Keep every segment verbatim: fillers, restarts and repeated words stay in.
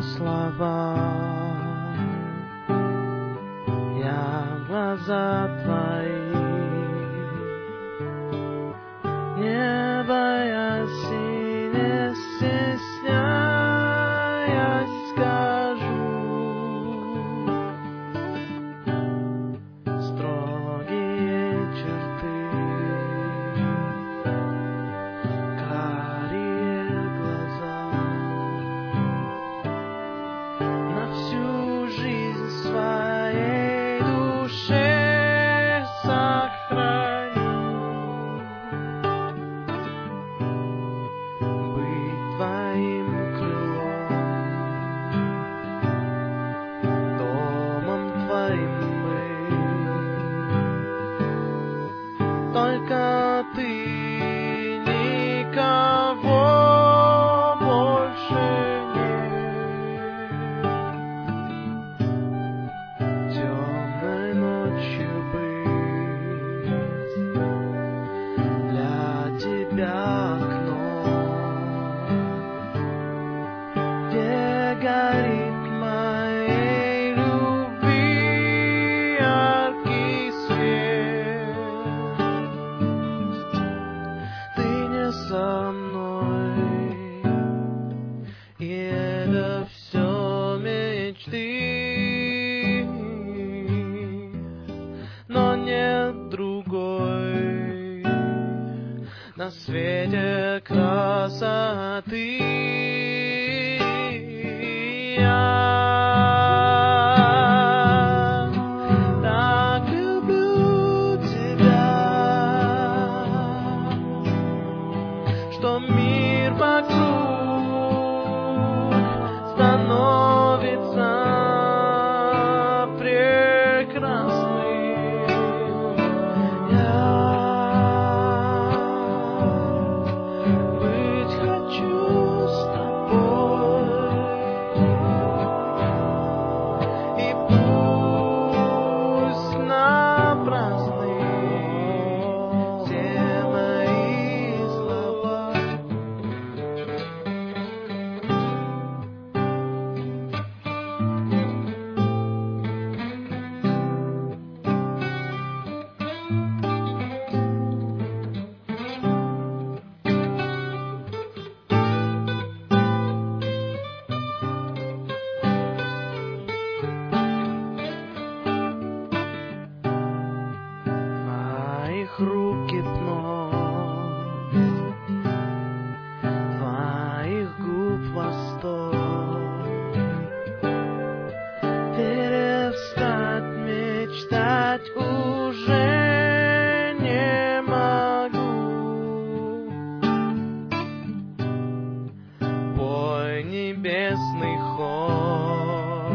слова, я глаза твои, не боясь и не стесняясь, скажу строгие черты, карие глаза, на всю жизнь своей душе сохраню быть твоим крылом, домом твоим мы, только ты, никого больше нет. Темной ночью быть для тебя окном, где горит моей любви яркий свет. Ты не со мной, и это все мечты, но нет другой на свете красоты. Я так люблю тебя, что мир вокруг становится прекрасным. Я быть хочу с тобой, и пусть напрасны все мои слова. Твоих рук пятно, твоих губ восторг, перестать мечтать уже не могу. Пой небесный хор,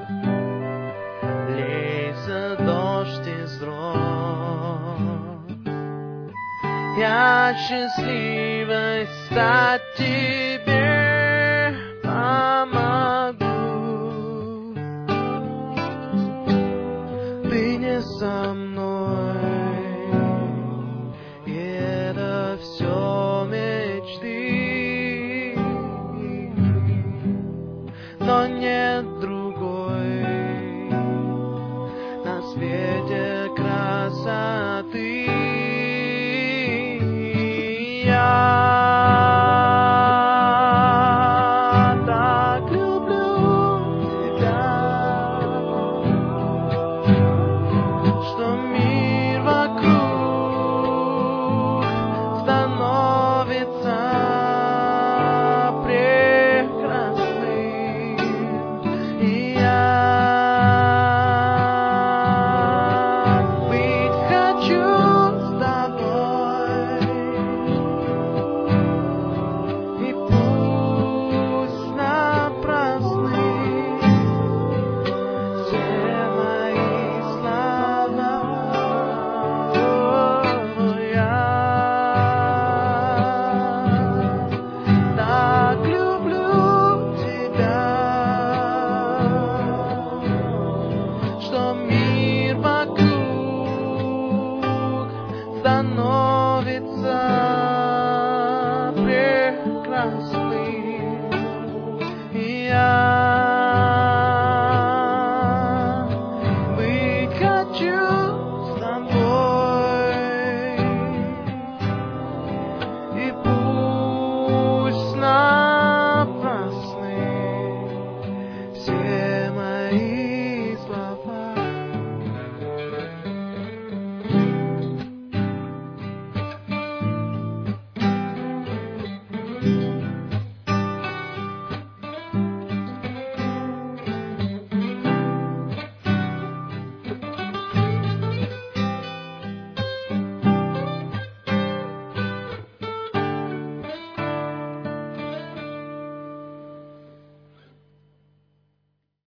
лейся дождь из роз, я счастливой стать тебе помогу. Ты не со мной, и это все мечты, но нет другой на свете красоты. Я так люблю тебя, что мир вокруг становится прекрасным. И